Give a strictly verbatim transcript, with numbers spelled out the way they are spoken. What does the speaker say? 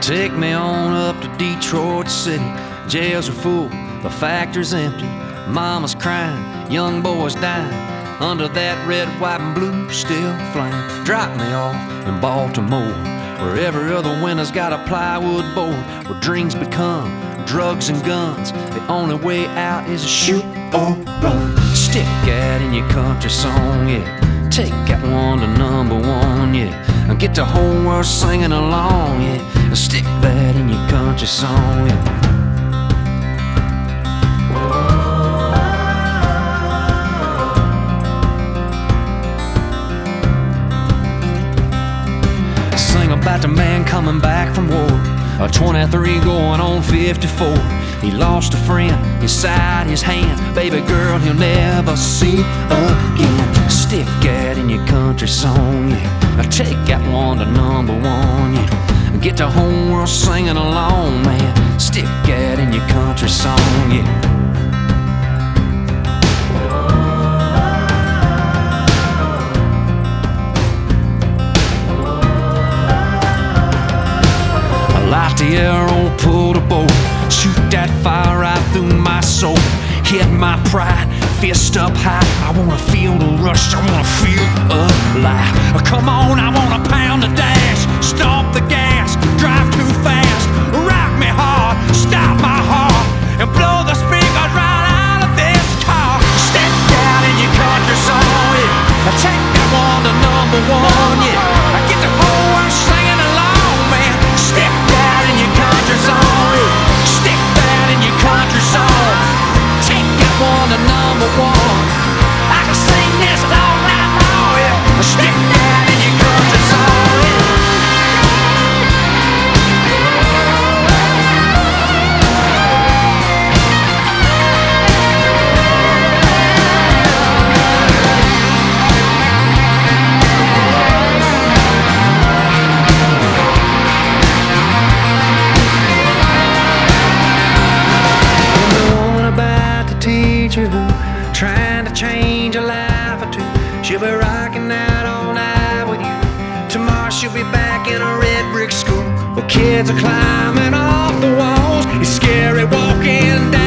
Take me on up to Detroit City. Jails are full, the factory's empty. Mama's crying, young boys dying. Under that red, white, and blue still flying. Drop me off in Baltimore, where every other winter's got a plywood board, where dreams become drugs and guns. The only way out is to shoot or run. Stick that in your country song, yeah. Take that one to number one, yeah. And get the whole world singing along, yeah. Stick that in your country song, yeah. About the man coming back from war, a twenty-three going on fifty-four. He lost a friend inside his hand, baby girl he'll never see again. Stick that in your country song, yeah. Now take that one to number one, yeah. Get the whole world singing along, man. Stick that in your country song, yeah. Light the arrow, pull the bow, shoot that fire right through my soul. Hit my pride, fist up high. I wanna feel the rush, I wanna feel alive. Come on, I wanna pound the dash, stomp the gas, drive too fast, rock me hard, stop my heart, and blow the speakers right out of this car. Step down in your country song, yeah. Take that one to number one, yeah. I get the whole world singing along, man. Step in your country song, stick that in your country song. Take that one to number one. I can sing this all night long, yeah. Stick that in your country song, yeah. Who trying to change a life or two. She'll be rocking out all night with you. Tomorrow she'll be back in a red brick school, where kids are climbing off the walls. It's scary walking down